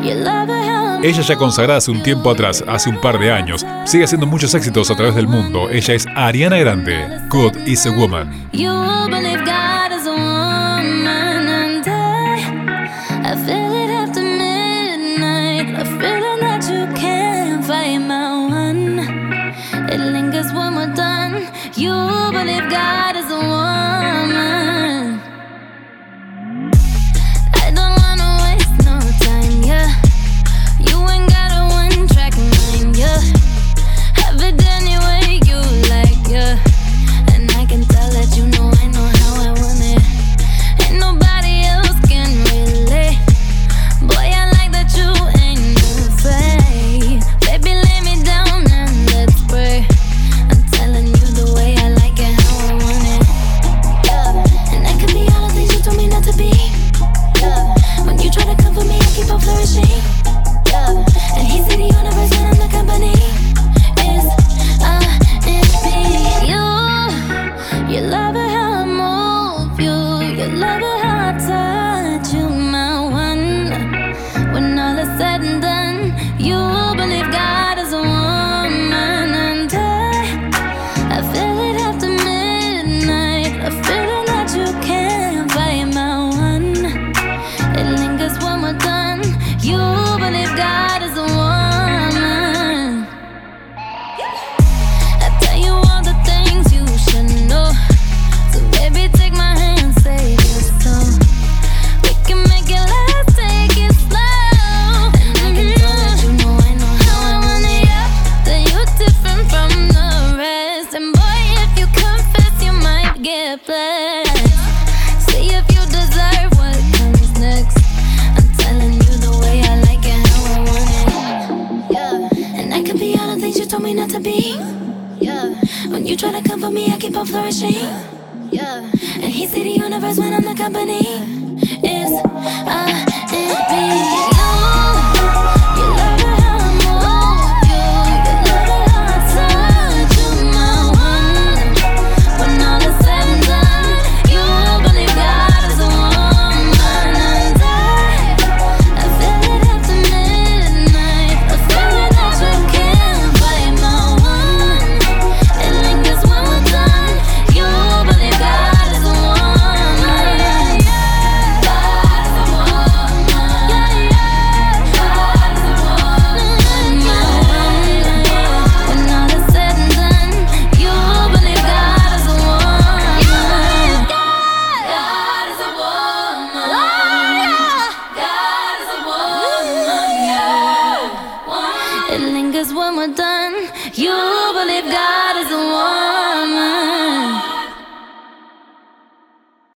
Ella ya consagrada hace un tiempo atrás, hace un par de años, sigue haciendo muchos éxitos a través del mundo. Ella es Ariana Grande. God is a Woman. It lingers when we're done. You believe God is the one.